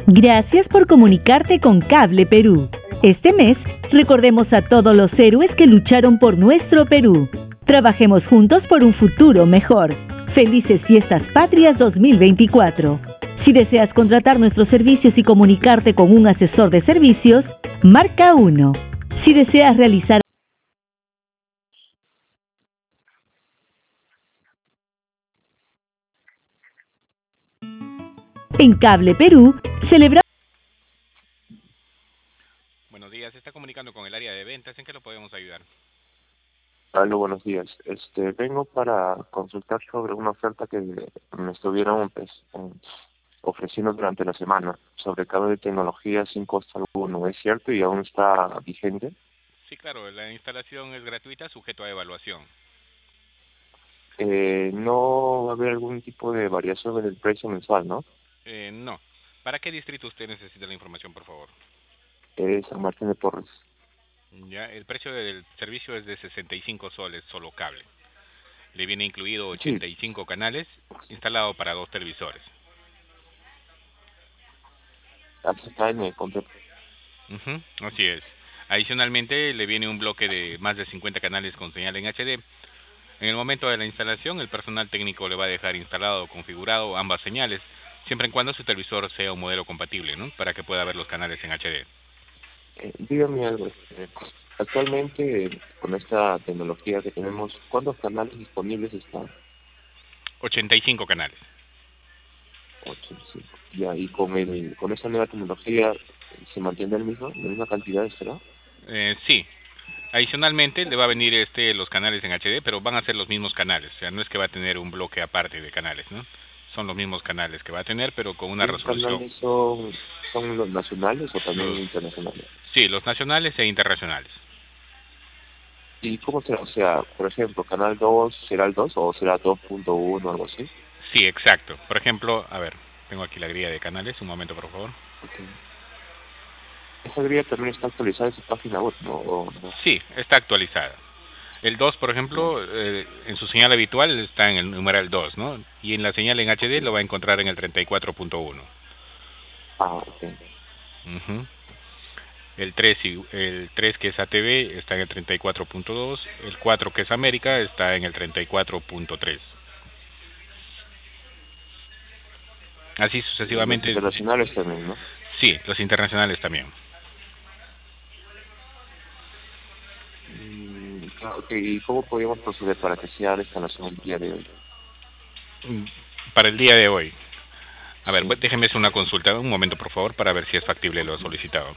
Gracias por comunicarte con Cable Perú. Este mes, recordemos a todos los héroes que lucharon por nuestro Perú. Trabajemos juntos por un futuro mejor. Felices Fiestas Patrias 2024. Si deseas contratar nuestros servicios y comunicarte con un asesor de servicios, marca 1. Si deseas realizar en Cable Perú, celebramos. Buenos días, se está comunicando con el área de ventas. ¿En qué lo podemos ayudar? Aló, buenos días. Vengo para consultar sobre una oferta que me estuvieron ofreciendo durante la semana sobre cable de tecnología sin costo alguno. ¿Es cierto y aún está vigente? Sí, claro, la instalación es gratuita, sujeto a evaluación. No va a haber algún tipo de variación en el precio mensual, ¿no? No. ¿Para qué distrito usted necesita la información, por favor? San Martín de Porres. Ya, el precio del servicio es de 65 soles, solo cable. Le viene incluido Sí, 85 canales, instalado para 2 televisores. hasta está en el contrato. Así es. Adicionalmente, le viene un bloque de más de 50 canales con señal en HD. En el momento de la instalación, el personal técnico le va a dejar instalado o configurado ambas señales, siempre y cuando su televisor sea un modelo compatible, ¿no? Para que pueda ver los canales en HD. Dígame algo. Actualmente, con esta tecnología que tenemos, ¿cuántos canales disponibles están? 85 canales. 85. Ya, y con esa nueva tecnología se mantiene la misma cantidad, ¿será? Sí. Adicionalmente, le va a venir los canales en HD, pero van a ser los mismos canales. O sea, no es que va a tener un bloque aparte de canales, ¿no? Son los mismos canales que va a tener, pero con una ¿Esos resolución. canales son los nacionales o también Los, internacionales? sí, los nacionales e internacionales. ¿Y cómo será? O sea, por ejemplo, canal 2 ¿será el 2 o será 2.1 o algo así? Sí, exacto. Por ejemplo, a ver, tengo aquí la grilla de canales. Un momento, por favor. Okay. Esa grilla también está actualizada en su página web, ¿no? ¿O no? Sí, está actualizada. El 2, por Ya. ejemplo, en su señal habitual está en el numeral 2, ¿no? Y en la señal en HD lo Okay. va a encontrar en el 34.1. Ok. Ujú. El 3 que es ATV está en el 34.2, el 4 que es América está en el 34.3. Así Y los sucesivamente. internacionales también, ¿no? Sí, los internacionales también. Claro, ok. ¿Y cómo podríamos proceder para que sea la instalación el día de hoy? Para el día de hoy. A ver, Sí. déjeme hacer una consulta, un momento por favor, para ver si es factible lo Ok. solicitado.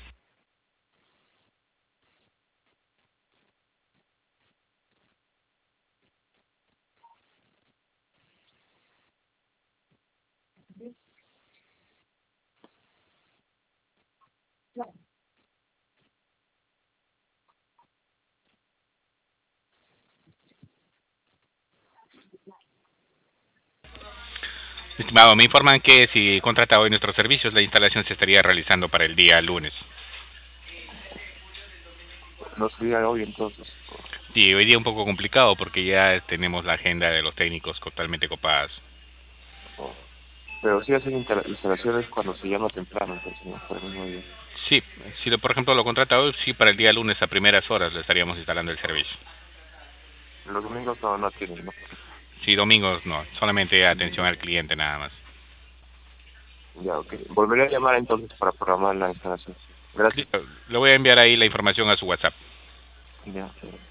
Estimado, me informan que si contrata hoy nuestros servicios, la instalación se estaría realizando para el día lunes. No sería hoy entonces. Sí, hoy día un poco complicado porque ya tenemos la agenda de los técnicos totalmente copadas. Oh. Pero sí hacen instalaciones cuando se llama temprano, entonces, ¿no? Para el mismo día. Sí, si por ejemplo lo contrata hoy, sí, para el día lunes a primeras horas le estaríamos instalando el servicio. Los domingos no tienen, ¿no? Sí, domingos no, solamente atención Mm, al cliente nada más. Ya, ok. Volveré a llamar entonces para programar la instalación. Gracias. Listo, le voy a enviar ahí la información a su WhatsApp. Ya.